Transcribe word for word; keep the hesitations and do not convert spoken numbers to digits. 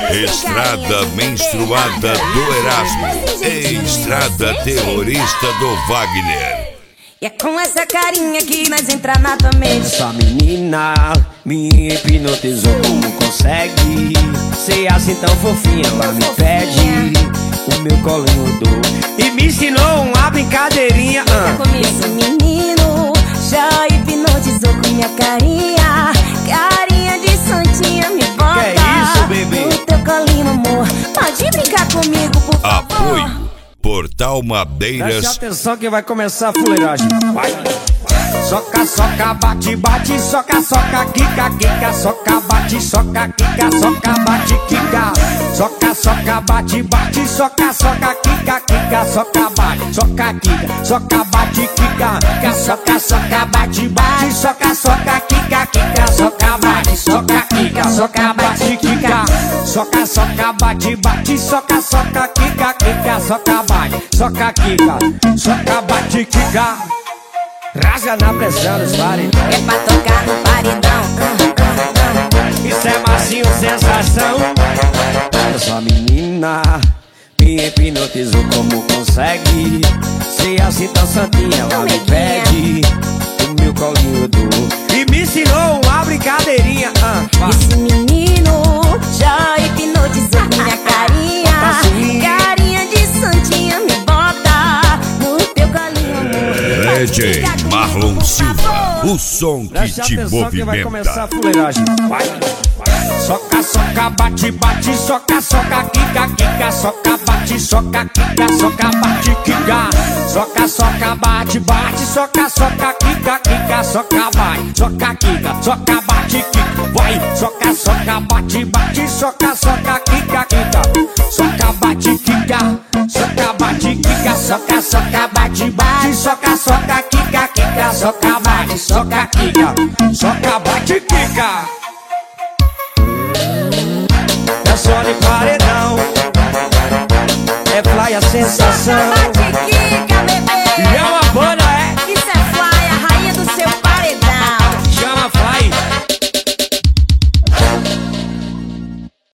Estrada menstruada do Erasmo, estrada terrorista do Wagner. E é com essa carinha que nós entra na tua mente. Essa menina me hipnotizou, como consegue ser assim tão fofinha? Ela me pede o meu colinho dor e me ensinou uma brincadeirinha. ah. Esse menino já hipnotizou com minha carinha. Carinha de santinha, me bota. Que é isso, bebê? No teu colinho, amor. Pode brincar comigo, por favor. Apoio Portal Madeiras. Preste atenção que vai começar a fuleiragem. Vai. Soca, soca, bate, bate, soca, soca, quica, quica, soca, bate, soca, quica, soca, bate, quica. Soca, soca, bate, bate, soca, soca, quica, quica, soca, bate, soca, quica, soca, bate, quica, soca, soca, bate, bate, soca, soca, quica, quica, soca, bate, soca, quica, soca, bate, quica, soca, soca, bate, bate, soca, soca, quica, quica, soca, bate, soca, quica, soca, bate, quica. Rasga na pressão dos paredão. É pra tocar no paredão. Isso é macio, sensação. Essa menina me hipnotizou, como consegue ser assim tão santinha? Ela me pede o meu colinho dor e me ensinou uma brincadeirinha. ah, Esse menino já hipnotizou com minha carinha. Assim. Carinha de santinha, me bota no teu colinho, amor. D J Marlon Silva, o som que Preste te atenção que vai começar a movimenta. fuleiragem. Vai. Soca, soca, bate, bate, soca, soca, quica, quica, soca, bate, soca, quica, soca, bate, quica. Soca, soca, bate, bate, soca, soca, quica, quica, soca, bate, soca, quica, soca, bate, quica. Vai, soca, soca, bate, bate, soca, soca, quica, quica, soca, bate, quica, soca, bate, quica, soca, soca, bate, bate, soca, soca, quica, quica, soca, bate, soca, quica, soca, bate, quica. É só de paredão, é fly a sensação.